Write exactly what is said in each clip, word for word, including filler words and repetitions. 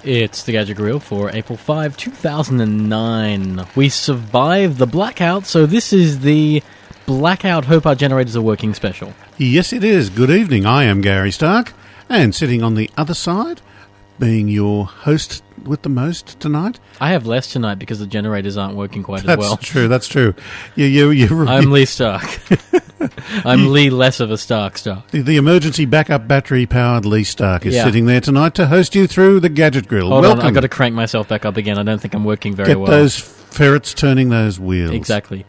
It's the Gadget Grill for April fifth, two thousand nine. We survived the blackout, so this is the Blackout Hope Our Generators Are Working special. Yes, it is. Good evening. I am Gary Stark, and sitting on the other side, being your host with the most tonight. I have less tonight because the generators aren't working quite that's as well. That's true, that's true. You, you, you, I'm Lee Stark. I'm you, Lee less of a Stark Stark. The, the emergency backup battery-powered Lee Stark is yeah. sitting there tonight to host you through the Gadget Grill. Hold Welcome. on, I've got to crank myself back up again. I don't think I'm working very Get well. Get those ferrets turning those wheels. Exactly.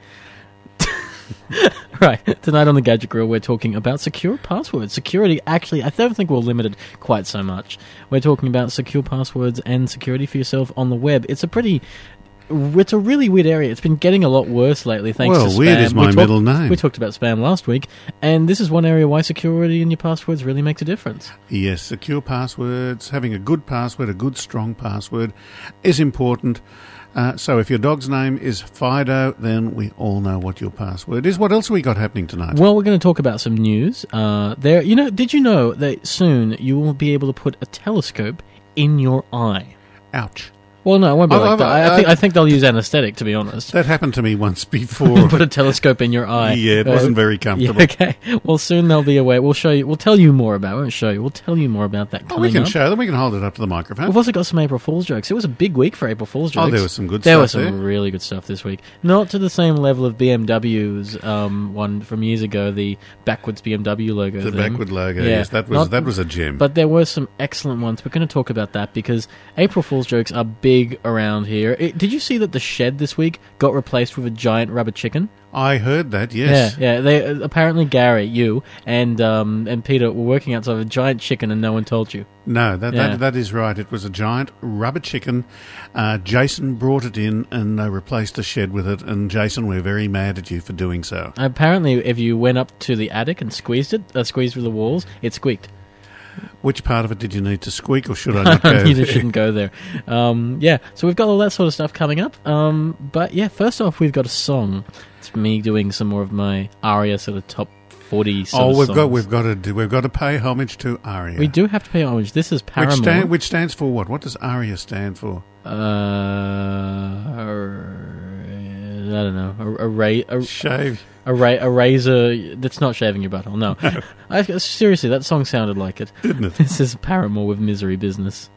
Right, tonight on the Gadget Grill we're talking about secure passwords. Security, actually, I don't think we're limited quite so much. We're talking about secure passwords and security for yourself on the web. It's a pretty... It's a really weird area. It's been getting a lot worse lately thanks well, to spam. Weird is my we talk, middle name. We talked about spam last week, and this is one area why security in your passwords really makes a difference. Yes, secure passwords, having a good password, a good strong password is important. Uh, so if your dog's name is Fido, then we all know what your password is. What else have we got happening tonight? Well, we're going to talk about some news. Uh, there, you know, did you know that soon you will be able to put a telescope in your eye? Ouch. Well, no, it won't be I've, like I've, that. I, I I've, think I think they'll use anaesthetic, to be honest. That happened to me once before. Put a telescope in your eye. Yeah, it uh, wasn't very comfortable. Yeah, okay. Well, soon they'll be away. We'll show you. We'll tell you more about it. We won't show you. We'll tell you more about that coming Oh, we can up. show them. We can hold it up to the microphone. We've also got some April Fool's jokes. It was a big week for April Fool's jokes. Oh, there was some good there stuff was some there. really good stuff this week. Not to the same level of B M W's um, one from years ago, the backwards B M W logo The thing. backward logo, yeah, yes. That was not, that was a gem. But there were some excellent ones. We're going to talk about that because April Fool's jokes are big around here. It, did you see that the shed this week got replaced with a giant rubber chicken? I heard that, yes. Yeah, yeah. They uh, apparently Gary, you, and um, and Peter were working outside of a giant chicken, and no one told you. No, that Yeah. that, that is right. It was a giant rubber chicken. Uh, Jason brought it in and uh, replaced the shed with it. And Jason, we're very mad at you for doing so. Apparently, if you went up to the attic and squeezed it, uh, squeezed through the walls, it squeaked. Which part of it did you need to squeak, or should I not go you there? shouldn't go there. Um, yeah, so we've got all that sort of stuff coming up. Um, but yeah, first off, we've got a song. It's me doing some more of my Aria sort of top forty. Sort Oh, of we've songs. got we've got to do, we've got to pay homage to Aria. We do have to pay homage. This is Paramore. Which, stand, which stands for what? What does Aria stand for? Uh, I don't know. A, a, ra- a, Shave. A, ra- a razor that's not shaving your butthole. No, I, seriously, that song sounded like it. Didn't it? This is Paramore with Misery Business.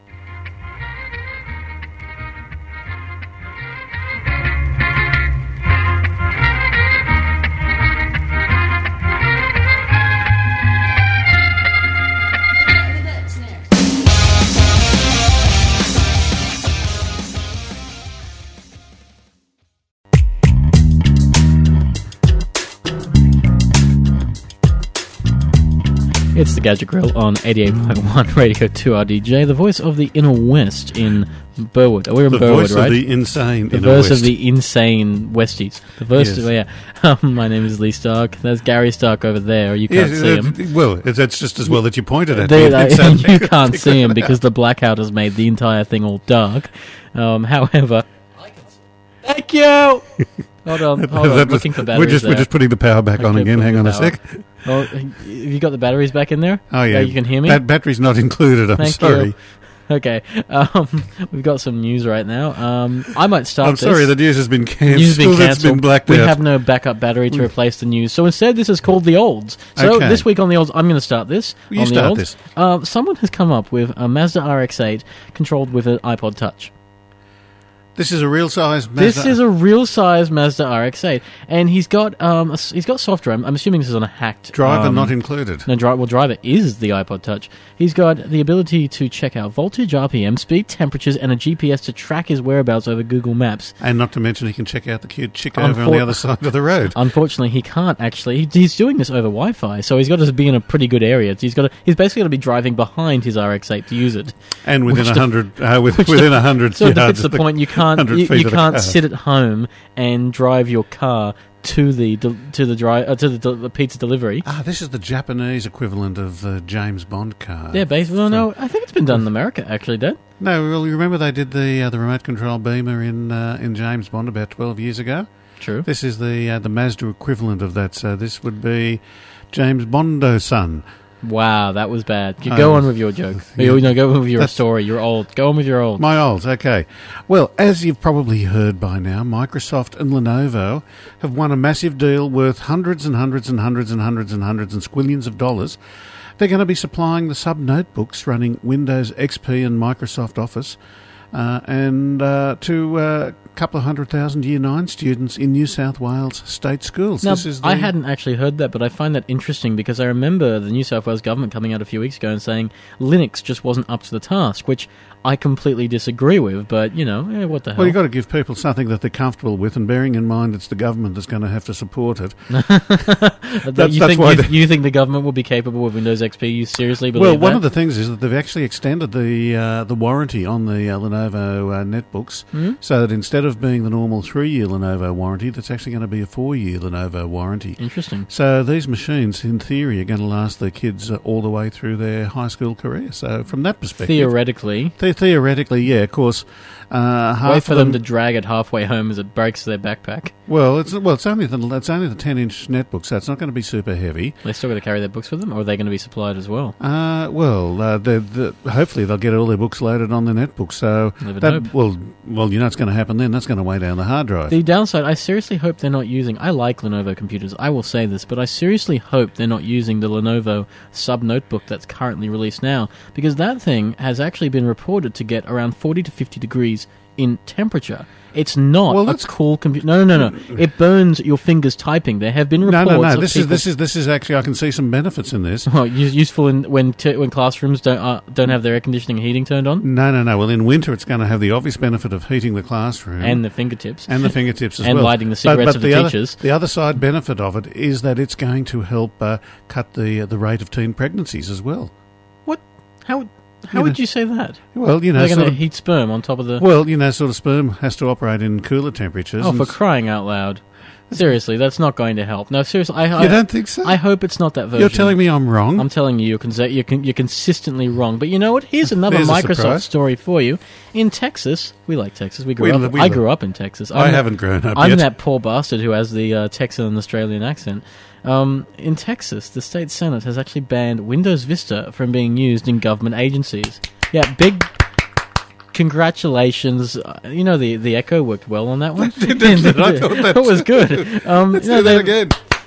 It's the Gadget Grill on eighty-eight point one Radio two R D J, the voice of the Inner West in Burwood. We're in the Burwood, voice right? of the insane The Inner verse West. of the insane Westies. The verse Yes. of, yeah. Um, my name is Lee Stark. There's Gary Stark over there. You can't Yes, see uh, him. Well, it's, it's just as well that you pointed at They- me. they- It sounded you good. can't see him because the blackout has made the entire thing all dark. Um, however... Thank you! Hold on, hold That on. was- Looking for batteries we're just there. we're just putting the power back on Okay, again. put Hang the on a power. sec. Oh, have you got the batteries back in there? Oh yeah, you can hear me? That battery's not included. I'm Thank sorry. you. Okay, um, we've got some news right now. Um, I might start I'm this. sorry. The news has been cancelled. News has been It's cancelled. been blacked we out. have no backup battery to replace the news, so instead this is called the olds. So Okay. this week on the olds, I'm going to start this. You on the start olds. this. Uh, someone has come up with a Mazda R X eight controlled with an iPod Touch. This is a real size Mazda. This is a real size Mazda R X eight, and he's got um a, he's got software. I'm, I'm assuming this is on a hacked driver um, not included. No, dri- well, driver is the iPod Touch. He's got the ability to check out voltage, R P M, speed, temperatures, and a G P S to track his whereabouts over Google Maps. And not to mention he can check out the cute chick over on Unfor- the other side of the road. Unfortunately, he can't actually. He, he's doing this over Wi-Fi, so he's got to be in a pretty good area. He's got to, he's basically got to be driving behind his R X eight to use it. And within Which a def- hundred, uh, with, which within def- a hundred So it yards defeats the of point. You can't hundred you, feet you of the can't car. sit at home and drive your car to the de- to the dri- uh, to the, de- the pizza delivery. Ah, this is the Japanese equivalent of the James Bond car. Yeah, basically. Well, no, I think it's been done in America actually, Dad. No, well, you remember they did the uh, the remote control Beamer in uh, in James Bond about twelve years ago. True. This is the uh, the Mazda equivalent of that. So this would be James Bondo son. Wow, that was bad. You go Um, on with your joke. yeah. You know, go on with your That's- story. You're old. Go on with your old. My olds, okay. Well, as you've probably heard by now, Microsoft and Lenovo have won a massive deal worth hundreds and hundreds and hundreds and hundreds and hundreds and squillions of dollars. They're going to be supplying the sub-notebooks running Windows X P and Microsoft Office uh, and uh, to uh, a couple of hundred thousand Year nine students in New South Wales state schools. Now, This is the, I hadn't actually heard that, but I find that interesting because I remember the New South Wales government coming out a few weeks ago and saying Linux just wasn't up to the task, which I completely disagree with, but, you know, eh, what the hell. Well, you've got to give people something that they're comfortable with, and bearing in mind it's the government that's going to have to support it. That- you, that's think, why you, they- you think the government will be capable of Windows X P? You seriously believe Well, that? one of the things is that they've actually extended the uh, the warranty on the uh, Lenovo uh, netbooks, Hmm? so that instead of being the normal three-year Lenovo warranty, that's actually going to be a four-year Lenovo warranty. Interesting. So these machines, in theory, are going to last the kids uh, all the way through their high school career. So from that perspective, Theoretically, the- theoretically, yeah, of course, uh, half wait of for them, them to drag it halfway home as it breaks their backpack. Well, it's well, it's only the it's only the ten-inch netbook, so it's not going to be super heavy. They're still going to carry their books with them, or are they going to be supplied as well? Uh, well, uh, they're, they're, hopefully they'll get all their books loaded on the netbook. So Live and that hope. well, well, you know what's going to happen then. That's going to weigh down the hard drive. The downside, I seriously hope they're not using... I like Lenovo computers, I will say this, but I seriously hope they're not using the Lenovo sub-notebook that's currently released now, because that thing has actually been reported to get around forty to fifty degrees in temperature. It's not Well, a that's- cool computer. No, no, no, no. It burns your fingers typing. There have been no, reports no, no. of This people... is this is this is actually I can see some benefits in this. Well, us- useful in, when t- when classrooms don't uh, don't have their air conditioning and heating turned on, No, no, no. Well, in winter, it's going to have the obvious benefit of heating the classroom and the fingertips. and the fingertips as and well. lighting the cigarettes of the other, teachers. The other side benefit of it is that it's going to help uh, cut the uh, the rate of teen pregnancies as well. What? How? How You would know- you say that? Well, you know, They're going sort to of, heat sperm on top of the... well, you know, sort of sperm has to operate in cooler temperatures. Oh, and for s- crying out loud. Seriously, that's not going to help. No, seriously, I, I, you don't think so? I hope it's not that version. You're telling me I'm wrong? I'm telling you, you're, conse- you're, con- you're consistently wrong. But you know what? Here's another There's a Microsoft surprise. story for you. In Texas, we like Texas. We grew We up. li- we I li- grew up in Texas. I I'm the- haven't grown up I'm yet. that poor bastard who has the uh, Texan and Australian accent. Um, in Texas, the state senate has actually banned Windows Vista from being used in government agencies. Yeah, big congratulations. Uh, you know, the, the echo worked well on that one. Didn't it? I thought that- It was good. Um, Let's you know, do that they- again.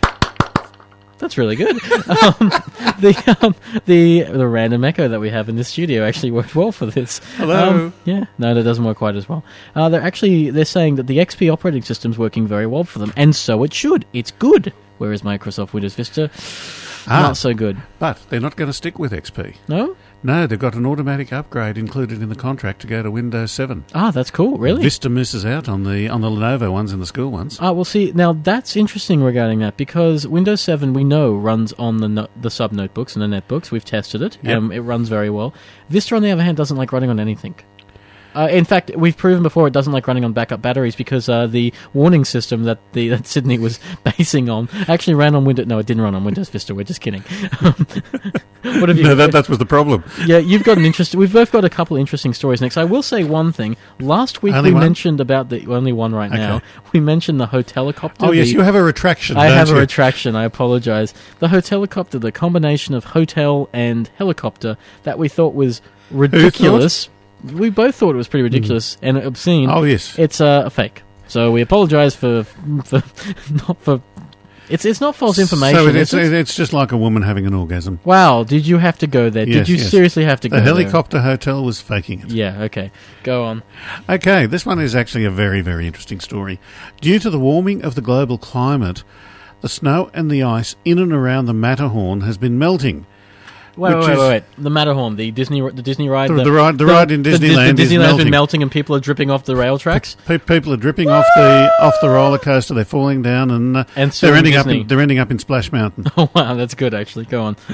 That's really good. um, the um, the the random echo that we have in this studio actually worked well for this. Hello. Um, yeah, no, that doesn't work quite as well. Uh, they're actually they're saying that the X P operating system's working very well for them, and so it should. It's good. Whereas Microsoft Windows Vista, Ah. not so good. But they're not going to stick with X P. No? No, they've got an automatic upgrade included in the contract to go to Windows seven. Ah, that's cool. Really? Vista misses out on the on the Lenovo ones and the school ones. Ah, well, see, now that's interesting regarding that because Windows seven we know runs on the no- the sub notebooks and the netbooks. We've tested it. Yep. Um, it runs very well. Vista, on the other hand, doesn't like running on anything. Uh, in fact, we've proven before it doesn't like running on backup batteries because uh, the warning system that the that Sydney was basing on actually ran on Windows. No, it didn't run on Windows Vista. We're just kidding. Um, what have you? No, that, that was the problem. Yeah, you've got an interest. We've both got a couple of interesting stories next. I will say one thing. Last week Only we one? mentioned about the only one right now. Okay. We mentioned the hotelicopter. Oh, yes, the- you have a retraction, I don't have you? a retraction. I apologize. The hotelicopter, the combination of hotel and helicopter that we thought was ridiculous. We both thought it was pretty ridiculous and obscene. Oh, yes. It's uh, a fake. So we apologize for for not for. It's it's not false information. So it, is it's, it? it's just like a woman having an orgasm. Wow, did you have to go there? Yes, did you yes. seriously have to go The there? helicopter hotel was faking it. Yeah, okay. Go on. Okay, this one is actually a very, very interesting story. Due to the warming of the global climate, the snow and the ice in and around the Matterhorn has been melting. Wait, Which wait, is- wait, wait. The Matterhorn, the Disney, the Disney ride. The- the ride- the ride in the, the Disneyland is Disneyland's melting. been melting, and people are dripping off the rail tracks. Pe- people are dripping off the off the roller coaster. They're falling down, and, uh, And they're suing ending up Disney. in, they're ending up in Splash Mountain. Oh wow, that's good actually. Go on.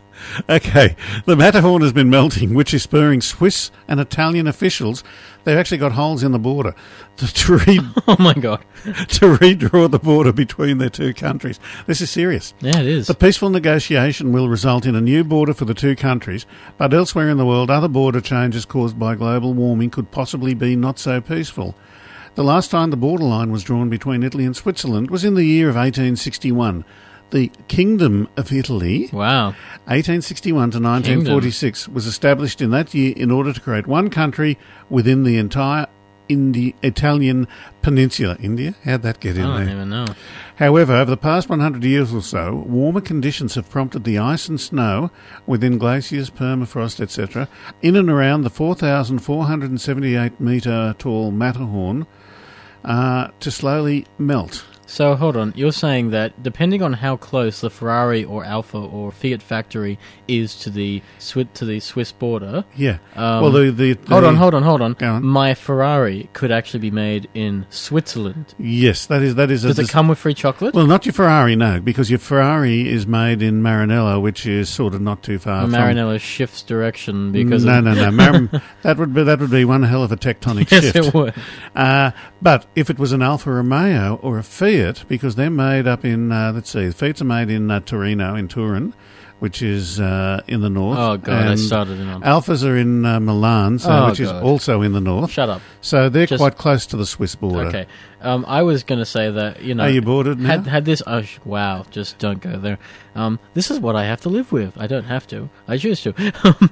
Okay, the Matterhorn has been melting, which is spurring Swiss and Italian officials. They've actually got holes in the border to, to, re- Oh my god. to redraw the border between their two countries. This is serious. Yeah, it is. The peaceful negotiation will result in a new border for the two countries, but elsewhere in the world, other border changes caused by global warming could possibly be not so peaceful. The last time the borderline was drawn between Italy and Switzerland was in the year of eighteen sixty-one. The Kingdom of Italy, Wow. eighteen sixty-one to nineteen forty-six, was established in that year in order to create one country within the entire Indi- Italian peninsula. India? How'd that get in I there? don't even know. However, over the past one hundred years or so, warmer conditions have prompted the ice and snow within glaciers, permafrost, et cetera, in and around the four thousand four hundred seventy-eight metre tall Matterhorn uh, to slowly melt. So hold on, you're saying that depending on how close the Ferrari or Alfa or Fiat factory is to the Swi- to the Swiss border. Yeah. Um, well, the, the, the hold on, hold on, hold on. Go on. My Ferrari could actually be made in Switzerland. Yes, that is that is. Does a, it come with free chocolate? Well, not your Ferrari, no, because your Ferrari is made in Maranello, which is sort of not too far. from... Maranello shifts direction because no, of... no, no, Mar- that would be that would be one hell of a tectonic yes, shift. it would. Uh, but if it was an Alfa Romeo or a Fiat, because they're made up in, uh, let's see, the Fiats are made in uh, Torino, in Turin, which is uh, in the north. Oh, God, I and started in on... Alphas are in uh, Milan, so, Oh, which is God. also in the north. Shut up. So they're Just- quite close to the Swiss border. Okay. Um, I was going to say that, you know... Are you boarded now? Had, had this... Oh, sh- wow, just don't go there. Um, this is what I have to live with. I don't have to. I choose to.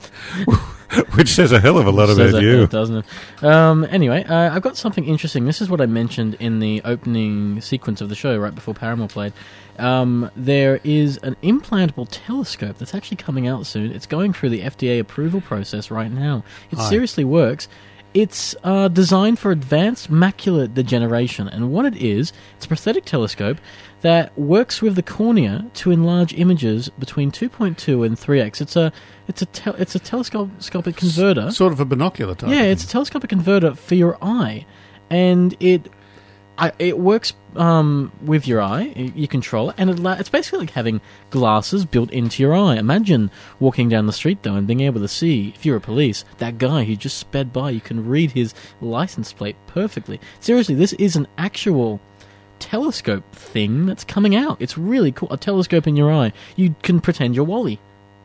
Which says a hell of a lot Says about that, you. doesn't it? Um, anyway, uh, I've got something interesting. This is what I mentioned in the opening sequence of the show, right before Paramore played. Um, there is an implantable telescope that's actually coming out soon. It's going through the F D A approval process right now. It Hi. seriously works. It's uh, designed for advanced macular degeneration, and what it is, it's a prosthetic telescope that works with the cornea to enlarge images between two point two and three x. It's a it's a tel- it's a telescopic converter. Sort of a binocular type. Yeah, of it's a thing. telescopic converter for your eye, and it I, it works um, with your eye. You you control it, and it, la- it's basically like having glasses built into your eye. Imagine walking down the street, though, and being able to see, if you're a police, that guy who just sped by. You can read his license plate perfectly. Seriously, this is an actual telescope thing that's coming out. It's really cool. A telescope in your eye. You can pretend you're Wally.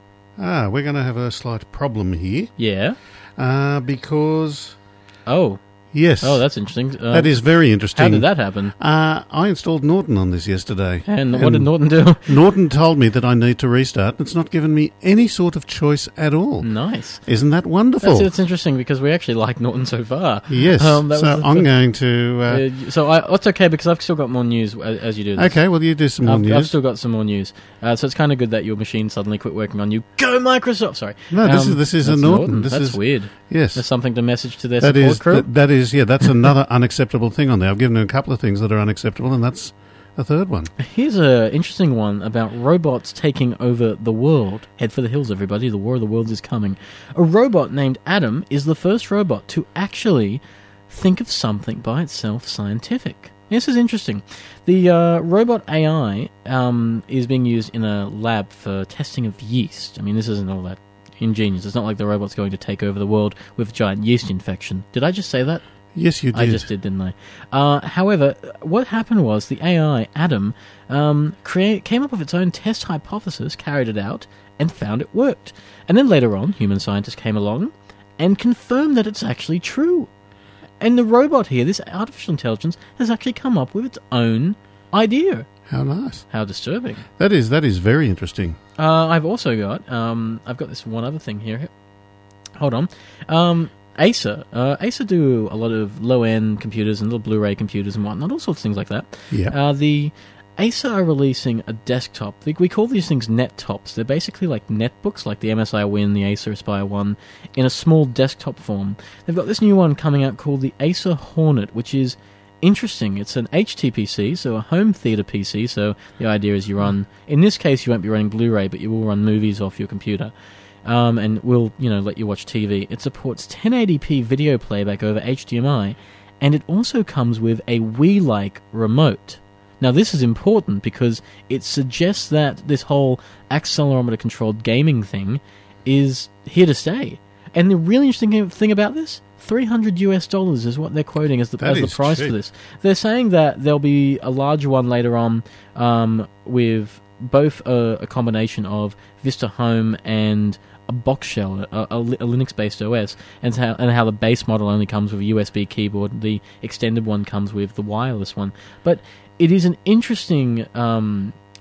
Ah, we're going to have a slight problem here, Yeah. uh, because... Oh. Yes. Oh, that's interesting. Uh, that is very interesting. How did that happen? Uh, I installed Norton on this yesterday. And, what did Norton do? Norton told me that I need to restart. It's not given me any sort of choice at all. Nice. Isn't that wonderful? That's, it's interesting because we actually like Norton so far. Yes. Um, that so was the- I'm going to... Uh, Uh, so I, it's okay because I've still got more news as, as you do this. okay, well, you do some more I've, news. I've still got some more news. Uh, so it's kind of good that your machine suddenly quit working on you. Go Microsoft! Sorry. No, this Um, is this is a that's Norton. This that's is weird. yes. There's something to message to their That support is crew. that, that is yeah. That's another unacceptable thing on there. I've given them a couple of things that are unacceptable, and that's a third one. Here's an interesting one about robots taking over the world. Head for the hills, everybody. The War of the Worlds is coming. A robot named Adam is the first robot to actually think of something by itself scientific. This is interesting. The uh, robot A I um, is being used in a lab for testing of yeast. I mean, this isn't all that ingenious. It's not like the robot's going to take over the world with giant yeast infection. Did I just say that? Yes, you did. I just did, didn't I? Uh, however, what happened was the A I, Adam, um, create, came up with its own test hypothesis, carried it out, and found it worked. And then later on, human scientists came along and confirmed that it's actually true. And the robot here, this artificial intelligence, has actually come up with its own idea. How nice. How disturbing. That is that is very interesting. Uh, I've also got, um, I've got this one other thing here. Hold on. Um, Acer. Uh, Acer do a lot of low-end computers and little Blu-ray computers and whatnot, all sorts of things like that. Yeah. Uh, the Acer are releasing a desktop. We, we call these things net tops. They're basically like netbooks, like the M S I Win, the Acer Aspire one, in a small desktop form. They've got this new one coming out called the Acer Hornet, which is interesting. It's an H T P C, so a home theater P C, so the idea is you run... In this case, you won't be running Blu-ray, but you will run movies off your computer. Um, and will, you know, let you watch T V. It supports ten eighty p video playback over H D M I, and it also comes with a Wii-like remote. Now, this is important because it suggests that this whole accelerometer-controlled gaming thing is here to stay. And the really interesting thing about this, three hundred US dollars is what they're quoting as the, That as the is price cheap. for this. They're saying that there'll be a larger one later on um, with both a, a combination of Vista Home and a box shell, a, a, a Linux-based O S, and how, and how the base model only comes with a U S B keyboard. The extended one comes with the wireless one. But it is an interesting um,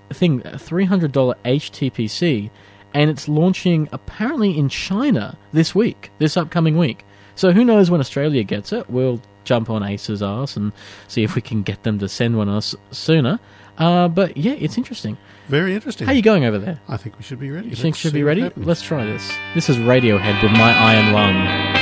thing, a three hundred dollars H T P C, and it's launching apparently in China this week, this upcoming week. So who knows when Australia gets it? We'll jump on Acer's arse and see if we can get them to send one us sooner. Uh, but yeah, it's interesting. Very interesting. How are you going over there? I think we should be ready. You Let's think we should see be what ready? happens. Let's try this. This is Radiohead with My Iron Lung.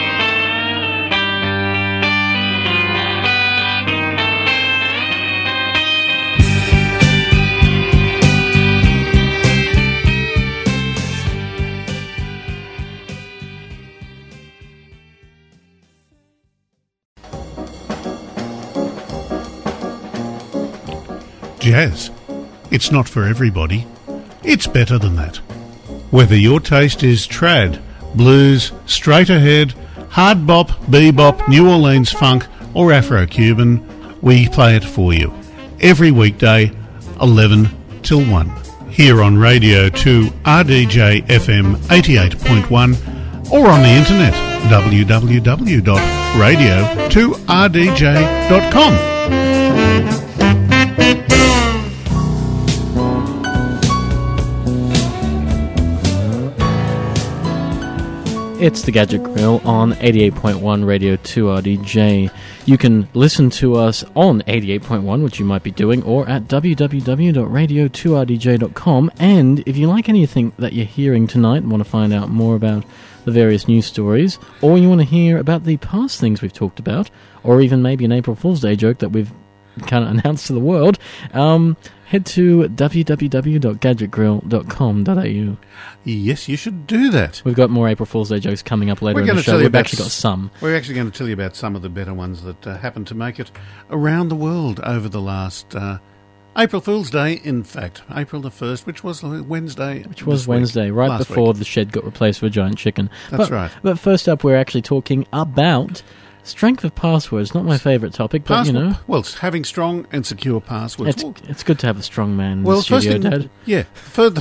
Jazz. It's not for everybody. It's better than that. Whether your taste is trad, blues, straight ahead, hard bop, bebop, New Orleans funk or Afro-Cuban, we play it for you. Every weekday, eleven till one. Here on Radio two R D J F M eighty-eight point one or on the internet, w w w dot radio two r d j dot com. It's the Gadget Grill on eighty-eight point one Radio two R D J. You can listen to us on eighty-eight point one, which you might be doing, or at w w w dot radio two r d j dot com. And if you like anything that you're hearing tonight and want to find out more about the various news stories, or you want to hear about the past things we've talked about, or even maybe an April Fool's Day joke that we've kind of announced to the world, um, head to w w w dot gadget grill dot com dot a u. Yes, you should do that. We've got more April Fool's Day jokes coming up later We're in going the to show. tell you We've about actually got s- some. We're actually going to tell you about some of the better ones that uh, happened to make it around the world over the last uh, April Fool's Day, in fact. April the first, which was Wednesday. Which was this week, Wednesday, right last before week. the shed got replaced with a giant chicken. That's but, right. But first up, we're actually talking about strength of passwords. Not my favourite topic, but Password, you know. Well, it's having strong and secure passwords. It's, well, it's good to have a strong man in well, the studio, first thing, Dad. yeah. Further,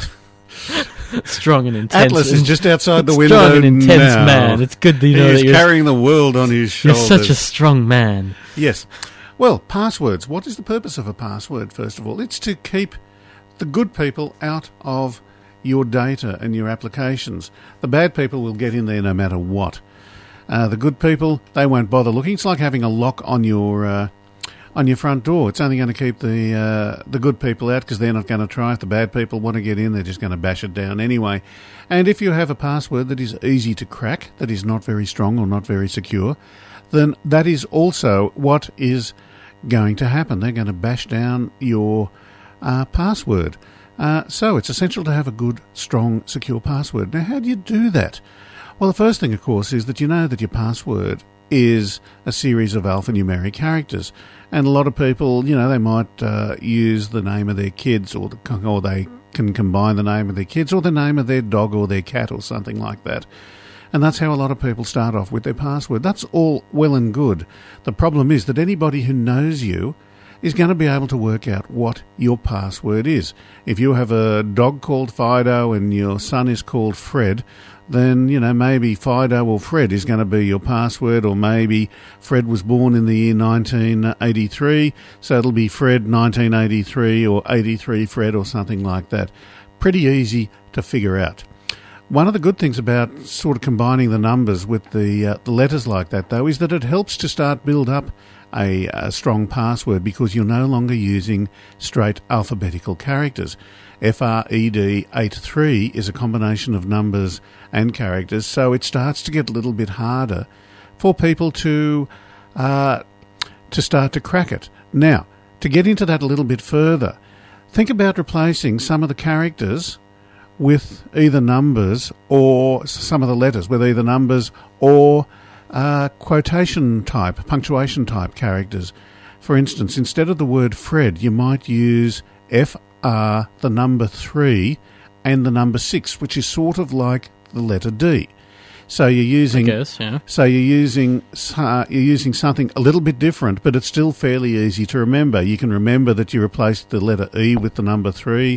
Strong and intense. Atlas is and- just outside the window Strong and intense now. man. It's good that you He know is that you're, carrying the world on his you're shoulders. such a strong man. Yes. Well, passwords. What is the purpose of a password, first of all? It's to keep the good people out of your data and your applications. The bad people will get in there no matter what. Uh, the good people, they won't bother looking. It's like having a lock on your uh, on your front door. It's only going to keep the uh, the good people out because they're not going to try. If the bad people want to get in, they're just going to bash it down anyway. And if you have a password that is easy to crack, that is not very strong or not very secure, then that is also what is going to happen. They're going to bash down your uh, password. Uh, so it's essential to have a good, strong, secure password. Now, how do you do that? Well, the first thing, of course, is that you know that your password is a series of alphanumeric characters. And a lot of people, you know, they might uh, use the name of their kids, or the, or they can combine the name of their kids or the name of their dog or their cat or something like that. And that's how a lot of people start off with their password. That's all well and good. The problem is that anybody who knows you is going to be able to work out what your password is. If you have a dog called Fido and your son is called Fred, then, you know, maybe Fido or Fred is going to be your password, or maybe Fred was born in the year nineteen eighty-three, so it'll be Fred nineteen eighty-three or eighty-three Fred or something like that. Pretty easy to figure out. One of the good things about sort of combining the numbers with the, uh, the letters like that, though, is that it helps to start build up a, a strong password, because you're no longer using straight alphabetical characters. F R E D eighty-three is a combination of numbers and characters, so it starts to get a little bit harder for people to uh, to start to crack it. Now, to get into that a little bit further, think about replacing some of the characters with either numbers, or some of the letters with either numbers or uh, quotation type, punctuation type characters. For instance, instead of the word Fred, you might use F R, the number three, and the number six, which is sort of like the letter D. So you're using, I guess, yeah. So you're using, uh, you're using something a little bit different, but it's still fairly easy to remember. You can remember that you replaced the letter E with the number three,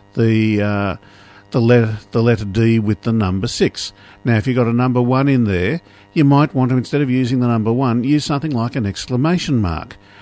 the uh, the letter the letter D with the number six. Now, if you've got a number one in there, you might want to, instead of using the number one, use something like an exclamation mark.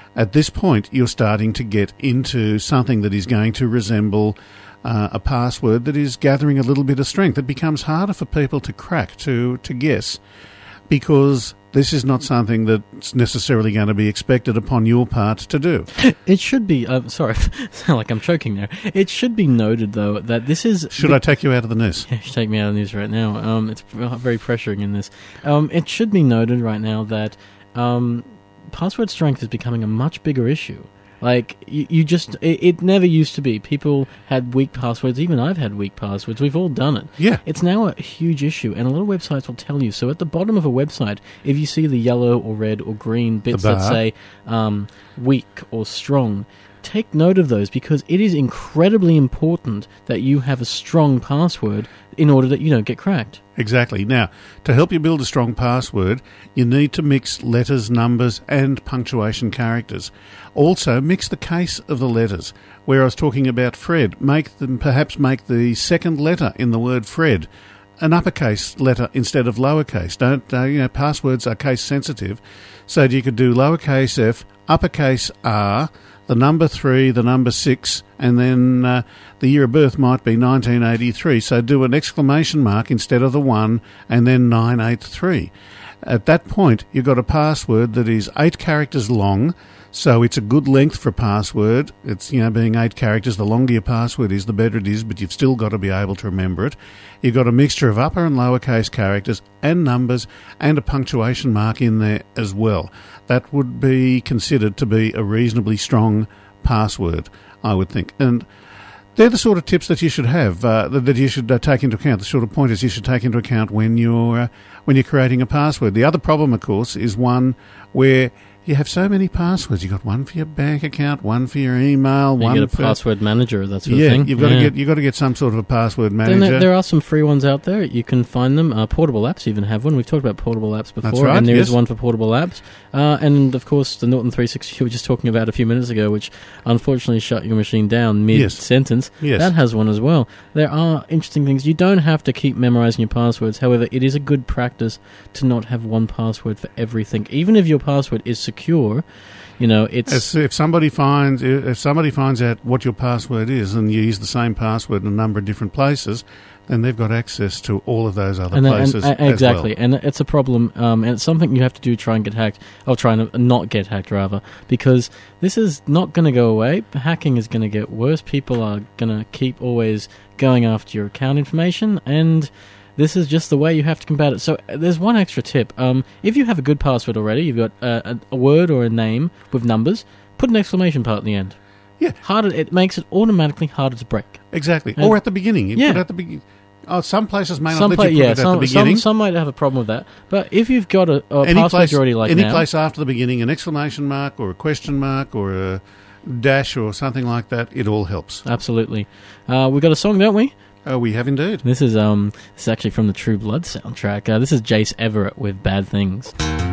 At this point, you're starting to get into something that is going to resemble uh, a password that is gathering a little bit of strength. It becomes harder for people to crack, to, to guess, because this is not something that's necessarily going to be expected upon your part to do. It should be, uh, sorry, I sound like I'm choking there. It should be noted, though, that this is... Should I take you out of the news? Yeah, you should take me out of the news right now. Um, it's very pressuring in this. Um, it should be noted right now that um, password strength is becoming a much bigger issue. Like, you, you just... It, it never used to be. People had weak passwords. Even I've had weak passwords. We've all done it. Yeah. It's now a huge issue, and a lot of websites will tell you. So at the bottom of a website, if you see the yellow or red or green bits that say um, weak or strong, take note of those, because it is incredibly important that you have a strong password in order that you don't get cracked. Exactly. Now, to help you build a strong password, you need to mix letters, numbers, and punctuation characters. Also, mix the case of the letters. Where I was talking about Fred, make them perhaps make the second letter in the word Fred an uppercase letter instead of lowercase. Don't uh, you know? Passwords are case sensitive, so you could do lowercase f, uppercase R, the number three, the number six, and then uh, the year of birth might be nineteen eighty-three. So do an exclamation mark instead of the one, and then nine eight three. At that point, you've got a password that is eight characters long, so it's a good length for a password. It's, you know, being eight characters, the longer your password is, the better it is, but you've still got to be able to remember it. You've got a mixture of upper and lowercase characters and numbers and a punctuation mark in there as well. That would be considered to be a reasonably strong password, I would think. And they're the sort of tips that you should have, uh, that, that you should uh, take into account, the sort of pointers you should take into account when you're, uh, when you're creating a password. The other problem, of course, is one where you have so many passwords. You've got one for your bank account, one for your email, you one get a for... password manager, that sort yeah, of thing. You've got yeah, to get, you've got to get some sort of a password manager. Then there, there are some free ones out there. You can find them. Uh, portable apps even have one. We've talked about portable apps before, That's right, and there yes. is one for portable apps. Uh, and, of course, the Norton three sixty you were just talking about a few minutes ago, which unfortunately shut your machine down mid-sentence. Yes. Yes. That has one as well. There are interesting things. You don't have to keep memorizing your passwords. However, it is a good practice to not have one password for everything. Even if your password is secure, you know, it's... As if somebody finds if somebody finds out what your password is and you use the same password in a number of different places, then they've got access to all of those other and, places and, and, as exactly, well. and it's a problem, um, and it's something you have to do to try and get hacked, or try and not get hacked, rather, because this is not going to go away. Hacking is going to get worse. People are going to keep always going after your account information, and this is just the way you have to combat it. So there's one extra tip. Um, if you have a good password already, you've got a, a, a word or a name with numbers, put an exclamation part at the end. Yeah. Harder, it makes it automatically harder to break. Exactly. And or at the beginning. You yeah. put it at the beginning. Oh, some places may not some let pla- you put yeah, it at some, the beginning. Some, some might have a problem with that. But if you've got a, a any password place, you already like any now... place after the beginning, an exclamation mark or a question mark or a dash or something like that, it all helps. Absolutely. Uh, we've got a song, don't we? Oh, we have indeed. This is um, this is actually from the True Blood soundtrack. Uh, this is Jace Everett with Bad Things.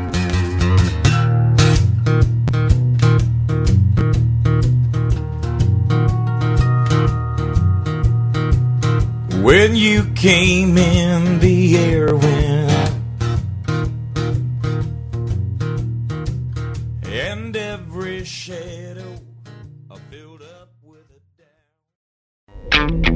When you came in, the air went out, and every shadow I filled up with a doubt.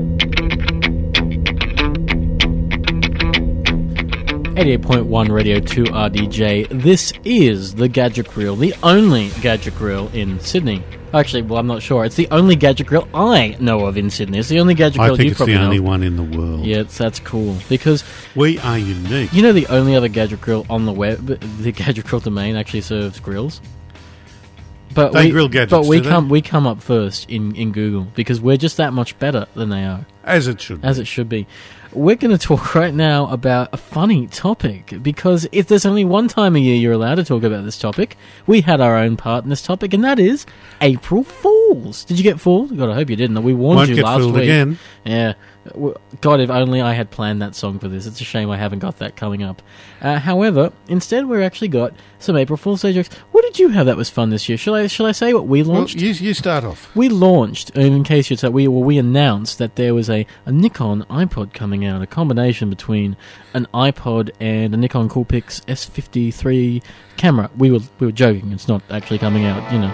eighty-eight point one Radio two R D J. This is the Gadget Grill, the only Gadget Grill in Sydney. Actually, well, I'm not sure. It's the only Gadget Grill I know of in Sydney. It's the only Gadget Grill I think you it's probably the only know. one in the world. Yeah, it's, that's cool. Because we are unique. you know the only other Gadget Grill on the web, the Gadget Grill domain actually serves grills. But They we, grill gadgets, But we do they? come we come up first in, in Google because we're just that much better than they are. As it should be. As it should be. We're going to talk right now about a funny topic, because if there's only one time a year you're allowed to talk about this topic, we had our own part in this topic, and that is April Fools. Did you get fooled? God, I hope you didn't. We warned Won't you get last fooled week. again. Yeah. W- God, if only I had planned that song for this. It's a shame I haven't got that coming up. Uh, however, instead we've actually got some April Fool's Day jokes. What did you have that was fun this year? Shall I shall I say what we Well, launched? you, you start off. We launched, and in case you're we well, we announced that there was a, a Nikon iPod coming out, a combination between an iPod and a Nikon Coolpix S fifty-three camera. We were we were joking; it's not actually coming out, you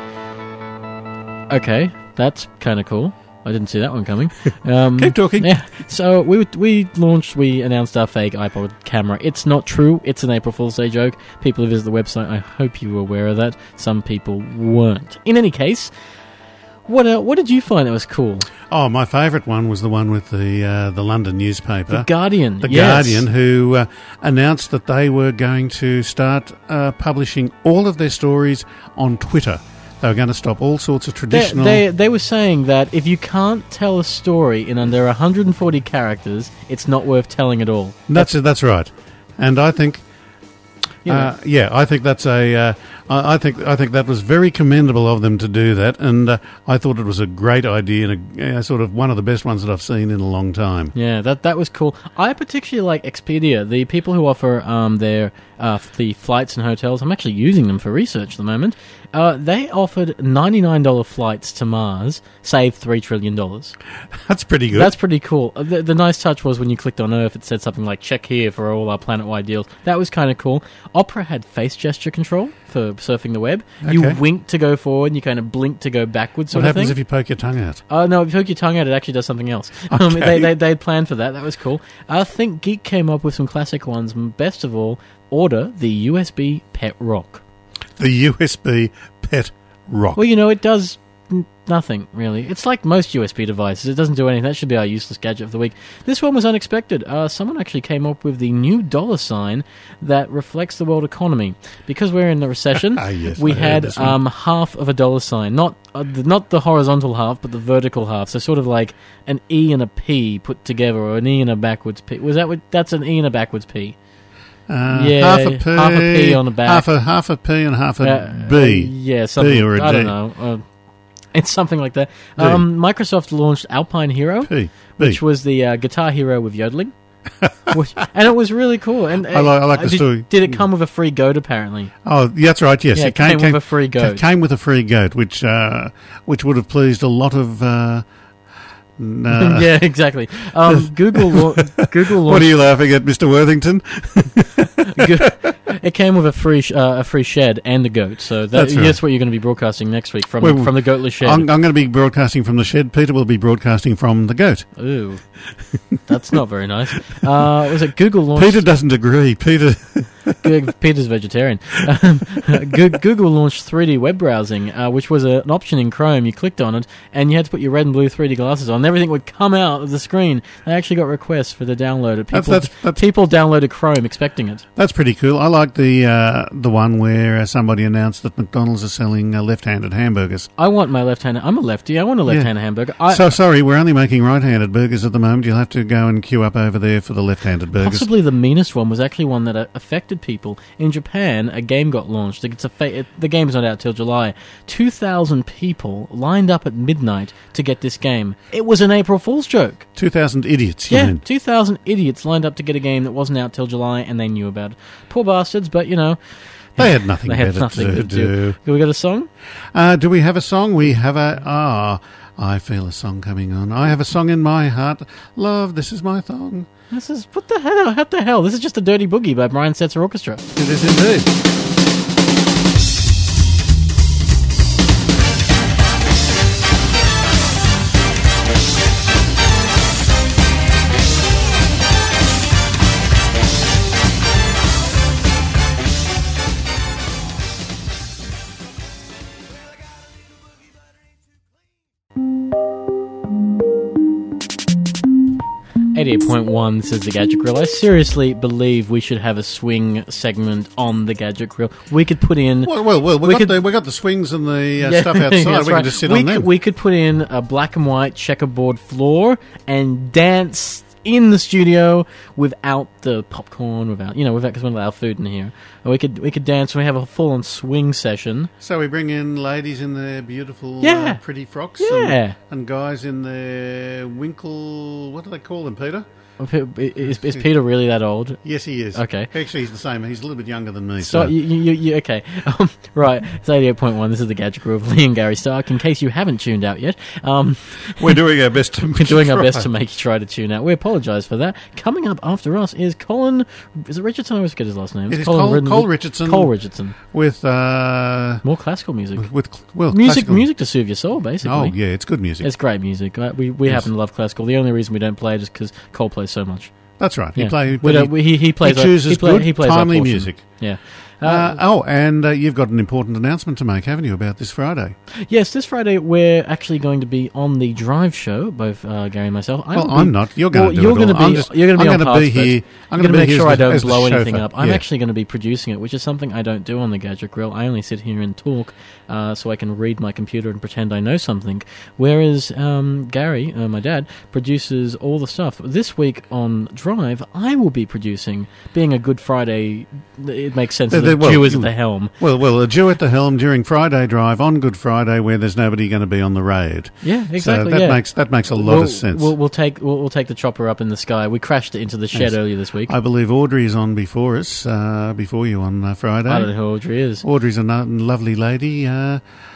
know. Okay, that's kind of cool. I didn't see that one coming. Um, Keep talking. Yeah. So we we launched, we announced our fake iPod camera. It's not true. It's an April Fool's Day joke. People who visit the website, I hope you were aware of that. Some people weren't. In any case, what uh, what did you find that was cool? Oh, my favourite one was the one with the uh, the London newspaper. The Guardian. The yes. Guardian, who uh, announced that they were going to start uh, publishing all of their stories on Twitter. They were going to stop all sorts of traditional... They, they, they were saying that if you can't tell a story in under one hundred forty characters, it's not worth telling at all. That's that's right. And I think... You know. Uh, yeah, I think that's a. Uh, I I think I think that was very commendable of them to do that, and uh, I thought it was a great idea and a, uh, sort of one of the best ones that I've seen in a long time. Yeah, that that was cool. I particularly like Expedia, the people who offer um, their uh, the flights and hotels. I'm actually using them for research at the moment. Uh, they offered ninety-nine dollars flights to Mars, saved three trillion dollars. That's pretty good. That's pretty cool. The, the nice touch was when you clicked on Earth, it said something like, check here for all our planet-wide deals. That was kind of cool. Opera had face gesture control for surfing the web. You Okay. wink to go forward, and you kind of blink to go backwards sort what of happens thing. if you poke your tongue out? Oh, no, if you poke your tongue out, it actually does something else. Um, Okay. they, they, they had planned for that. That was cool. I think Geek came up with some classic ones. Best of all, order the U S B Pet Rock. The U S B Pet Rock. Well, you know, it does n- nothing, really. It's like most U S B devices. It doesn't do anything. That should be our useless gadget of the week. This one was unexpected. Uh, someone actually came up with the new dollar sign that reflects the world economy. Because we're in the recession, Ah, yes, we I heard had this one. um, half of a dollar sign. Not uh, the, not the horizontal half, but the vertical half. So sort of like an E and a P put together, or an E and a backwards P. Was that what? That's an E and a backwards P. Uh, Yeah, half a P, half a P on the back. half a half a P and half a Uh, B. uh, yeah, something. or a I don't D. know. Uh, it's something like that. D. Um, Microsoft launched Alpine Hero, P. B. which was the uh, Guitar Hero with yodeling, which, and it was really cool. And I like- I like uh, the did, story. Did it come with a free goat? Apparently, Oh, yeah, that's right. Yes, yeah, it it came, came, with a free goat. came with a free goat, which uh, which would have pleased a lot of. Uh, n- uh, yeah, exactly. Um, Google, lau- Google What launched. are you laughing at, Mister Worthington? Go- it came with a free sh- uh, a free shed and a goat. So that, That's right. that's what you're going to be broadcasting next week from Well, from the goatless shed. I'm, I'm going to be broadcasting from the shed. Peter will be broadcasting from the goat. Ooh, that's not very nice. Uh, was it Google launched? Peter doesn't agree. Peter. Good- Peter's vegetarian. Um, Goo- Google launched three D web browsing, uh, which was a, an option in Chrome. You clicked on it, and you had to put your red and blue three D glasses on. And everything would come out of the screen. They actually got requests for the download. People, That's- that's- that's- people downloaded Chrome expecting it. That's pretty cool. I like the uh, the one where uh, somebody announced that McDonald's are selling uh, left-handed hamburgers. I want my left-handed. I'm a lefty. I want a left-handed hamburger. I, so sorry, we're only making right-handed burgers at the moment. You'll have to go and queue up over there for the left-handed burgers. Possibly the meanest one was actually one that uh, affected people. In Japan, a game got launched. It's a fa- it, the game's not out till July. two thousand people lined up at midnight to get this game. It was an April Fool's joke. Two thousand idiots. You Yeah, mean. two thousand idiots lined up to get a game that wasn't out till July, and they knew about it. Poor bastards, but, you know... They had nothing they had better nothing to to do. do. We got a song? Uh, do we have a song? We have a... Ah, I feel a song coming on. I have a song in my heart. Love, this is my song. This is... What the hell? What the hell? This is just a Dirty Boogie by Brian Setzer Orchestra. It is indeed. eighty-eight point one, this is the Gadget Grill. I seriously believe we should have a swing segment on the Gadget Grill. We could put in... Well, well, well we, We got could- the, we got the swings and the uh, Yeah, stuff outside. that's We right. can just sit we on them. Could, we could put in a black and white checkerboard floor and dance in the studio without the popcorn, without you know, without because we don't allow food in here. We could we could dance. We have a full on swing session. So we bring in ladies in their beautiful, Yeah. uh, pretty frocks, Yeah. and, and guys in their winkle. What do they call them, Peter? Is, is Peter really that old? Yes, he is. Okay. Actually, he's the same. He's a little bit younger than me. So, So, you, you, you, okay. Um, right, it's eighty-eight point one. This is the Gadget Crew of Lee and Gary Stark. In case you haven't tuned out yet, um, we're doing our best to we're doing our try. best to make you try to tune out. We apologise for that. Coming up after us is Colin. Is it Richardson? I always forget his last name. It It's is Cole, Rid- Cole Richardson. Cole Richardson. with uh, More classical music. with well Music, classical- music to soothe your soul, basically. Oh yeah, it's good music. It's great music. Uh, We we Yes. happen to love classical. The only reason we don't play it is because Cole plays so much. That's right. He Yeah. play. We don't- we- he, he plays. he our- chooses he play- good, he plays our timely portion. music. Yeah. Uh, Uh, oh, and uh, you've got an important announcement to make, haven't you, about this Friday? yes, this Friday we're actually going to be on the Drive Show, both uh, Gary and myself. I Well, will I'm be- not. You're going well, to do you're it gonna all. be. I'm just- you're going to be I'm on gonna parts be of it. here- I'm I'm going gonna to be make here sure as I the- don't as the blow anything chauffeur. up. I'm Yeah. actually going to be producing it, which is something I don't do on the Gadget Grill. I only sit here and talk, uh, so I can read my computer and pretend I know something. Whereas um, Gary, uh, my dad, produces all the stuff. This week on Drive, I will be producing. Being a Good Friday, it makes sense. Uh, that the- the well, Jew is you- at the helm. Well, well, a Jew at the helm during Friday Drive on Good Friday, where there's nobody going to be on the road. Yeah, exactly. So that yeah. makes that makes a lot we'll, of sense. We'll, we'll take we'll, we'll take the chopper up in the sky. We crashed it into the shed Yes. earlier this week. I believe Audrey is on before us, uh, before you on uh, Friday. I don't know who Audrey is. Audrey's a no- lovely lady. Uh,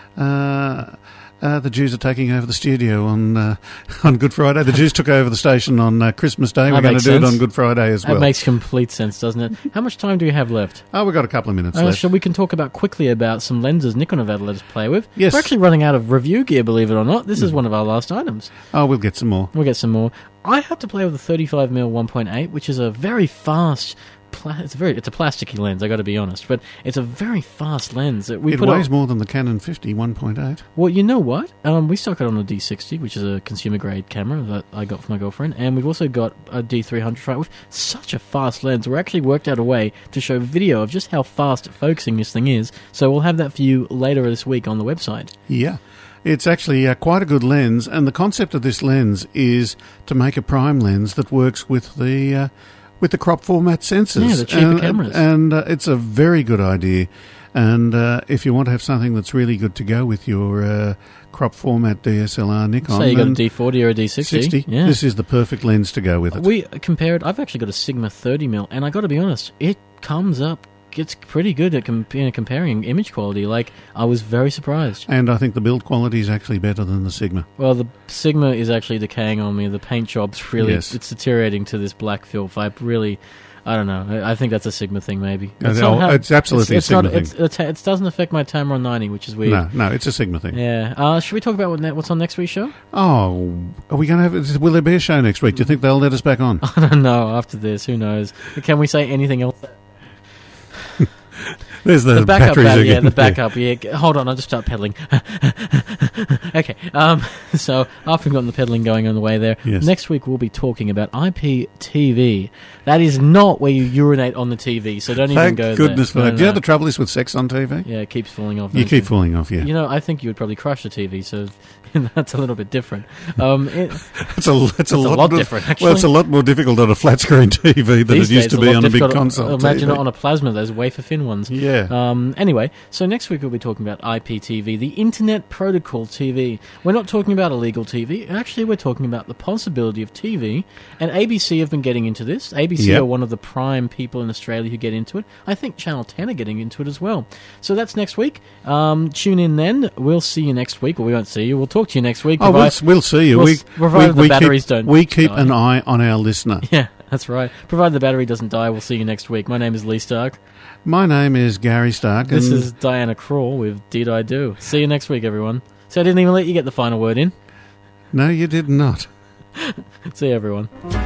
uh, uh, the Jews are taking over the studio on uh, on Good Friday. The Jews took over the station on uh, Christmas Day. We're That going to makes do it sense. on Good Friday as That well. makes complete sense, doesn't it? How much time do we have left? Oh, we've got a couple of minutes Uh, left. so we can talk about quickly about some lenses Nikon have had to let us play with. Yes. We're actually running out of review gear, believe it or not. This is one of our last items. Oh, we'll get some more. We'll get some more. I had to play with a thirty-five millimeter one point eight, which is a very fast. Pla- it's a very. It's a plasticky lens. I got to be honest, but it's a very fast lens. We It put weighs on- more than the Canon fifty one point eight. Well, you know what? Um, we stuck it on a D sixty, which is a consumer-grade camera that I got for my girlfriend, and we've also got a D three hundred right with such a fast lens. We actually worked out a way to show video of just how fast focusing this thing is, so we'll have that for you later this week on the website. Yeah. It's actually uh, quite a good lens, and the concept of this lens is to make a prime lens that works with the uh, with the crop format sensors. Yeah, the cheaper and, cameras. And uh, it's a very good idea. And uh, if you want to have something that's really good to go with your uh, crop format D S L R Nikon, So you got a then D forty or a D sixty. sixty, Yeah. this is the perfect lens to go with it. We compared. I've actually got a Sigma thirty millimeter, and I got to be honest, it comes up. It's pretty good at com- you know, comparing image quality. Like, I was very surprised. And I think the build quality is actually better than the Sigma. Well, the Sigma is actually decaying on me. The paint job's really, Yes. it's deteriorating to this black filth. I really, I don't know. I, I think that's a Sigma thing, maybe. Uh, It's, no, not how- it's absolutely it's, a Sigma not, thing. It's, it's, it doesn't affect my Tamron ninety, which is weird. No, no, it's a Sigma thing. Yeah. Uh, should we talk about what ne- what's on next week's show? Oh, are we going to have? is- Will there be a show next week? Do you think they'll let us back on? I don't know. After this, who knows? Can we say anything else? There's the, The backup, batteries battery, yeah, again. the backup. Yeah, G- hold on, I'll just start pedaling. okay, um, so after we've gotten the pedaling going on the way there, Yes. next week we'll be talking about I P T V. That is not where you urinate on the T V, so don't even Thank go goodness there. for No, that. Do you no. know the trouble is with sex on T V? Yeah, it keeps falling off. You don't keep falling off, yeah. You know, I think you would probably crush the T V, so that's a little bit different. Um, it, It's a, it's a, a lot, lot more- different, actually. Well, it's a lot more difficult on a flat screen T V than it these used days, to a be lot on a big difficult- console Imagine T V. it on a plasma, those wafer-thin ones. Yeah. Um, anyway, so next week we'll be talking about I P T V, the Internet Protocol T V. We're not talking about illegal T V. Actually, we're talking about the possibility of T V. And A B C have been getting into this. A B C Yep. are one of the prime people in Australia who get into it. I think Channel ten are getting into it as well. So that's next week. Um, tune in then. We'll see you next week. Well, we won't see you. We'll talk to you next week. Oh, we'll, Provide- we'll see you. we'll we, s- provided the we batteries keep, don't We keep die. an eye on our listener. Yeah, that's right. Provided the battery doesn't die, we'll see you next week. My name is Lee Stark. My name is Gary Stark. This and is Diana Crawl with Did I Do. See you next week, everyone. So I didn't even let you get the final word in. No, you did not. See you, everyone.